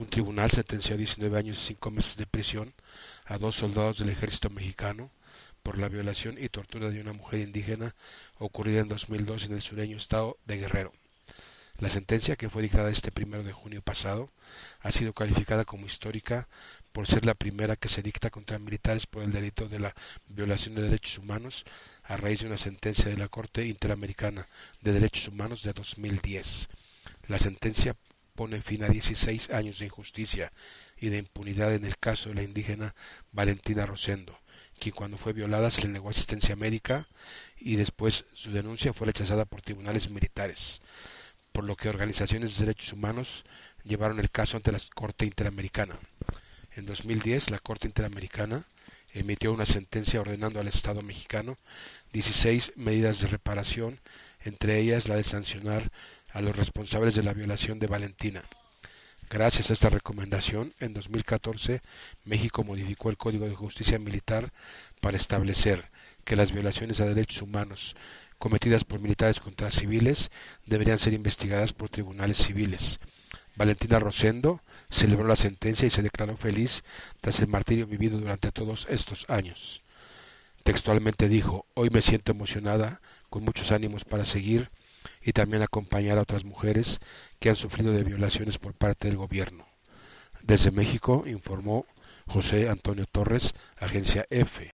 Un tribunal sentenció a 19 años y 5 meses de prisión a 2 soldados del ejército mexicano por la violación y tortura de una mujer indígena ocurrida en 2002 en el sureño estado de Guerrero. La sentencia, que fue dictada este 1 de junio pasado, ha sido calificada como histórica por ser la primera que se dicta contra militares por el delito de la violación de derechos humanos a raíz de una sentencia de la Corte Interamericana de Derechos Humanos de 2010. La sentencia pone fin a 16 años de injusticia y de impunidad en el caso de la indígena Valentina Rosendo, quien cuando fue violada se le negó asistencia médica y después su denuncia fue rechazada por tribunales militares, por lo que organizaciones de derechos humanos llevaron el caso ante la Corte Interamericana. En 2010, la Corte Interamericana emitió una sentencia ordenando al Estado mexicano 16 medidas de reparación, entre ellas la de sancionar a los responsables de la violación de Valentina. Gracias a esta recomendación, en 2014 México modificó el Código de Justicia Militar para establecer que las violaciones a derechos humanos cometidas por militares contra civiles deberían ser investigadas por tribunales civiles. Valentina Rosendo celebró la sentencia y se declaró feliz tras el martirio vivido durante todos estos años. Textualmente dijo: "Hoy me siento emocionada, con muchos ánimos para seguir y también acompañar a otras mujeres que han sufrido de violaciones por parte del gobierno". Desde México informó José Antonio Torres, Agencia EFE.